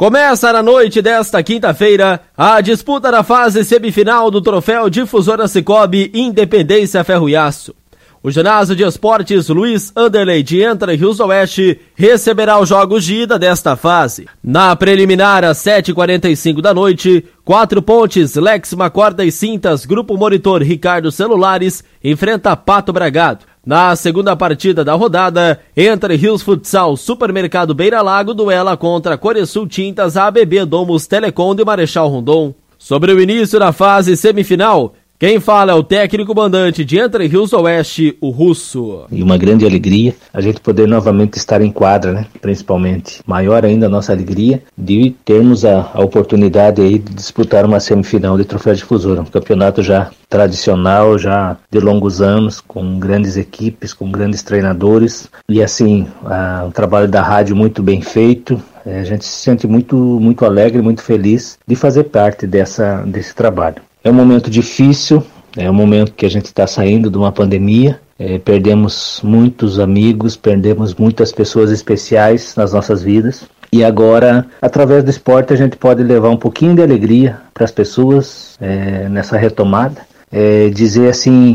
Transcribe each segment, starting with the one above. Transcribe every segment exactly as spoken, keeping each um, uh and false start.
Começa na noite desta quinta-feira a disputa da fase semifinal do Troféu Difusora Cicobi Independência Ferro e Aço. O ginásio de esportes Luiz Anderley de Entre Rios Oeste receberá os jogos de ida desta fase. Na preliminar, às sete e quarenta e cinco da noite, Quatro Pontes, Lexma Corda e Cintas, Grupo Monitor Ricardo Celulares enfrenta Pato Bragado. Na segunda partida da rodada, Entre Rios Futsal Supermercado Beira Lago duela contra Coresul Tintas, A B B Domus Telecom e Marechal Rondon. Sobre o início da fase semifinal, quem fala é o técnico mandante de Entre Rios Oeste, o Russo. E uma grande alegria a gente poder novamente estar em quadra, né? Principalmente. Maior ainda a nossa alegria de termos a, a oportunidade aí de disputar uma semifinal de Troféu Difusora. Um campeonato já tradicional, já de longos anos, com grandes equipes, com grandes treinadores. E assim, a, um trabalho da rádio muito bem feito. É, a gente se sente muito, muito alegre, muito feliz de fazer parte dessa, desse trabalho. É um momento difícil, é um momento que a gente está saindo de uma pandemia, é, perdemos muitos amigos, perdemos muitas pessoas especiais nas nossas vidas. E agora, através do esporte, a gente pode levar um pouquinho de alegria para as pessoas é, nessa retomada. É, dizer assim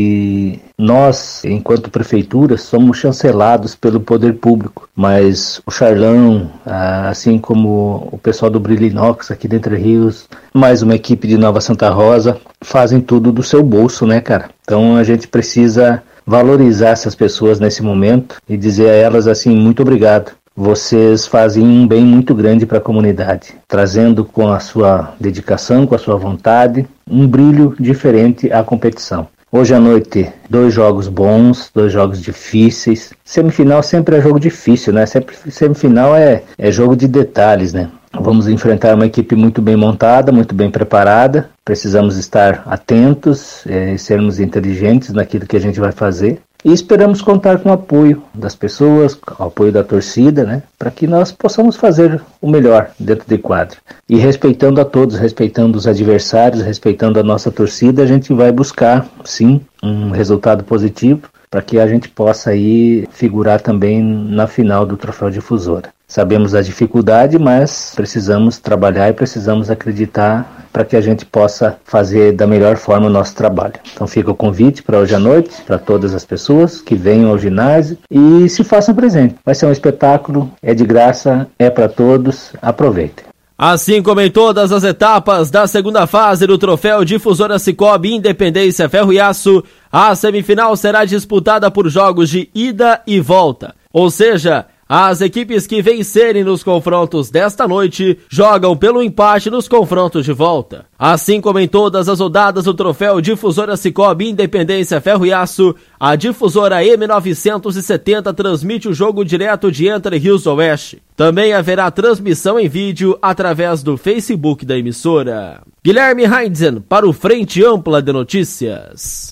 que nós, enquanto prefeitura, somos chancelados pelo poder público, mas o Charlão, assim como o pessoal do Brilho Inox aqui de Entre Rios, mais uma equipe de Nova Santa Rosa, fazem tudo do seu bolso, né, cara? Então a gente precisa valorizar essas pessoas nesse momento e dizer a elas assim, muito obrigado. Vocês fazem um bem muito grande para a comunidade, trazendo com a sua dedicação, com a sua vontade, um brilho diferente à competição. Hoje à noite, dois jogos bons, dois jogos difíceis. Semifinal sempre é jogo difícil, né? Sempre, semifinal é, é jogo de detalhes, né? Vamos enfrentar uma equipe muito bem montada, muito bem preparada. Precisamos estar atentos e é, sermos inteligentes naquilo que a gente vai fazer. E esperamos contar com o apoio das pessoas, com o apoio da torcida, né? Para que nós possamos fazer o melhor dentro de quadra. E respeitando a todos, respeitando os adversários, respeitando a nossa torcida, a gente vai buscar, sim, um resultado positivo para que a gente possa aí figurar também na final do Troféu Difusora. Sabemos a dificuldade, mas precisamos trabalhar e precisamos acreditar para que a gente possa fazer da melhor forma o nosso trabalho. Então fica o convite para hoje à noite, para todas as pessoas que venham ao ginásio e se façam presente. Vai ser um espetáculo, é de graça, é para todos, aproveitem. Assim como em todas as etapas da segunda fase do Troféu Difusora Cicobi Independência Ferro e Aço, a semifinal será disputada por jogos de ida e volta. Ou seja, as equipes que vencerem nos confrontos desta noite jogam pelo empate nos confrontos de volta. Assim como em todas as rodadas do Troféu Difusora Cicobi Independência Ferro e Aço, a Difusora M novecentos e setenta transmite o jogo direto de Entre Rios Oeste. Também haverá transmissão em vídeo através do Facebook da emissora. Guilherme Heinzen para o Frente Ampla de Notícias.